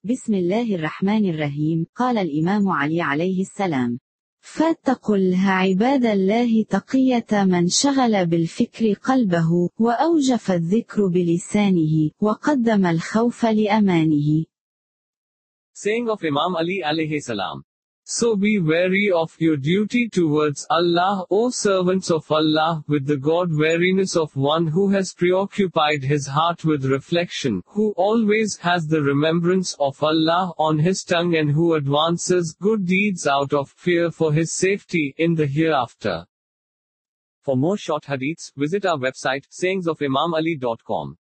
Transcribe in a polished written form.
بسم الله الرحمن الرحيم. قال الإمام علي عليه السلام: فاتقوا الله عباد الله تقية من شغل بالفكر قلبه، وأوجف الذكر بلسانه، وقدم الخوف لأمانه. Saying of Imam Ali alayhi salam. So be wary of your duty towards Allah, O servants of Allah, with the God-wariness of one who has preoccupied his heart with reflection, who always has the remembrance of Allah on his tongue, and who advances good deeds out of fear for his safety in the hereafter. For more short hadiths, visit our website, sayingsofimamali.com.